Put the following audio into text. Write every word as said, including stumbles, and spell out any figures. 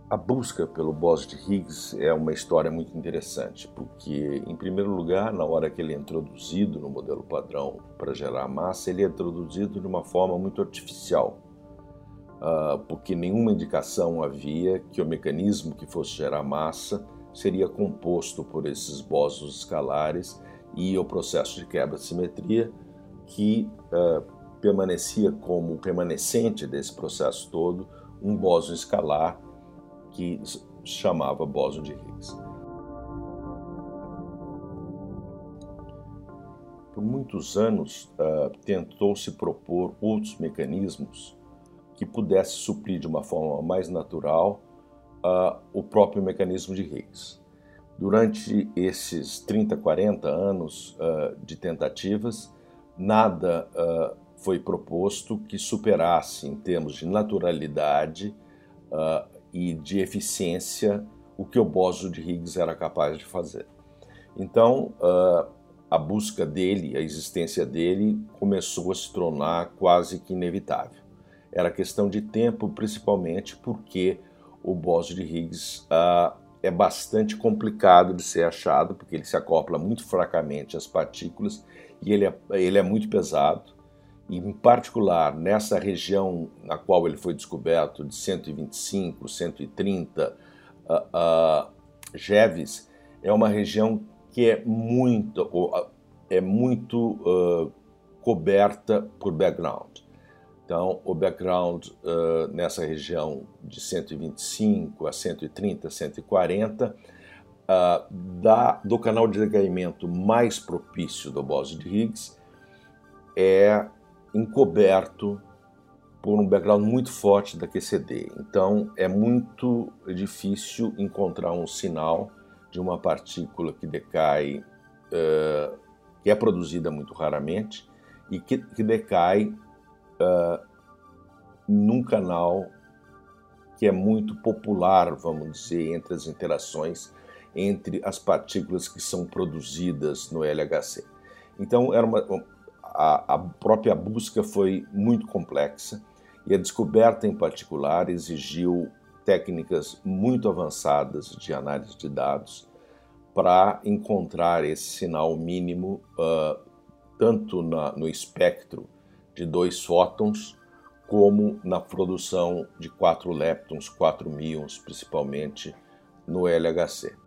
A busca pelo bóson de Higgs é uma história muito interessante, porque, em primeiro lugar, na hora que ele é introduzido no modelo padrão para gerar massa, ele é introduzido de uma forma muito artificial, uh, porque nenhuma indicação havia que o mecanismo que fosse gerar massa seria composto por esses bósons escalares e o processo de quebra de simetria que uh, permanecia como remanescente desse processo todo um bóson escalar que chamava bóson de Higgs. Por muitos anos, uh, tentou-se propor outros mecanismos que pudesse suprir de uma forma mais natural uh, o próprio mecanismo de Higgs. Durante esses trinta, quarenta anos uh, de tentativas, nada uh, foi proposto que superasse, em termos de naturalidade, uh, e de eficiência o que o bóson de Higgs era capaz de fazer. Então, uh, a busca dele, a existência dele, começou a se tornar quase que inevitável. Era questão de tempo, principalmente porque o bóson de Higgs uh, é bastante complicado de ser achado, porque ele se acopla muito fracamente às partículas e ele é, ele é muito pesado. E, em particular, nessa região na qual ele foi descoberto, de cento e vinte e cinco, cento e trinta uh, uh, GeVs, é uma região que é muito, uh, é muito uh, coberta por background. Então, o background uh, nessa região de cento e vinte e cinco a cento e trinta, cento e quarenta, uh, da, do canal de decaimento mais propício do bóson de Higgs é encoberto por um background muito forte da Q C D. Então, é muito difícil encontrar um sinal de uma partícula que decai, uh, que é produzida muito raramente, e que, que decai uh, num canal que é muito popular, vamos dizer, entre as interações entre as partículas que são produzidas no L H C. Então, era uma... A, a própria busca foi muito complexa e a descoberta, em particular, exigiu técnicas muito avançadas de análise de dados para encontrar esse sinal mínimo uh, tanto na, no espectro de dois fótons como na produção de quatro leptons, quatro míons, principalmente no L H C.